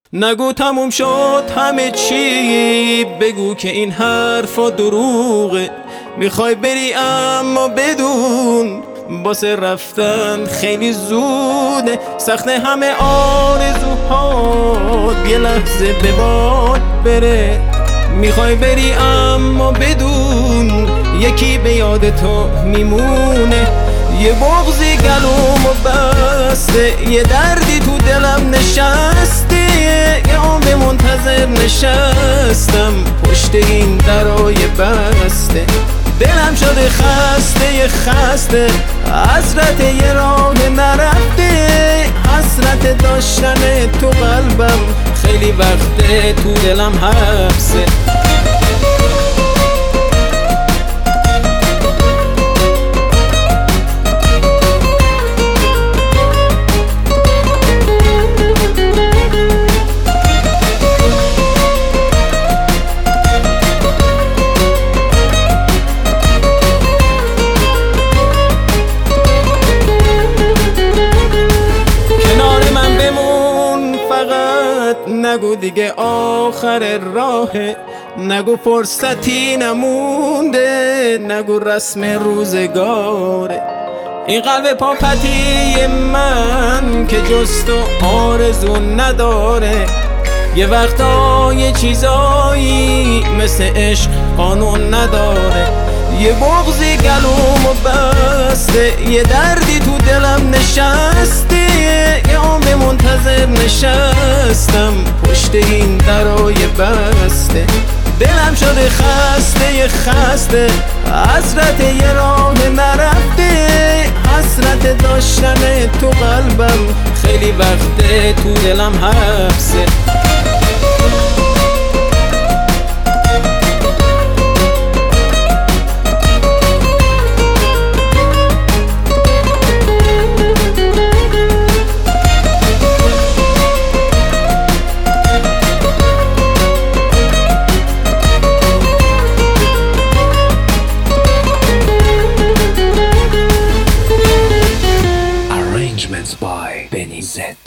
نگو تموم شد همه چی، بگو که این حرفا دروغه. میخوای بری اما بدون واسه رفتن خیلی زوده. سخت همه آرزوهات یه لحظه به باد بره. میخوای بری اما بدون یکی به یاد تو میمونه. یه بغضی گلومو بسته، یه دردی تو دلم نشسته. یه عمر منتظر نشستم پشت این درای بسته. دلم شده خسته حسرت یه راه نرفته. حسرت داشتن تو قلبم خیلی وقته تو دلم حبسه. نگو دیگه آخر راهه، نگو فرصتی نمونده، نگو رسم روزگاره. این قلب پاپتی من که جز تو آرزو نداره. یه وقتا یه چیزایی مثل عشق قانون نداره. یه بغضی گلومو بسته، یه دردی تو دلم نشسته. یه عمر منتظر نشستم پشت این درای بسته. دلم شده خسته حسرت یه راه نرفته. حسرت داشتن تو قلبم خیلی وقته تو دلم حبسه.